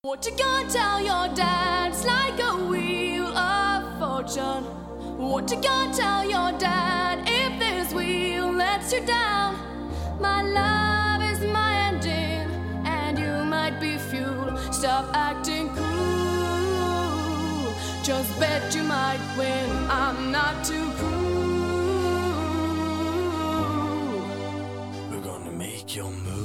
What you gonna tell your dad? It's like a wheel of fortune. What you gonna tell your dad if this wheel lets you down? My love is my ending, and you might be fuel. Stop acting cool. Just bet you might win. I'm not too cool. We're gonna make your move.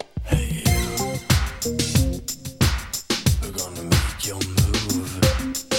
We're gonna make your move.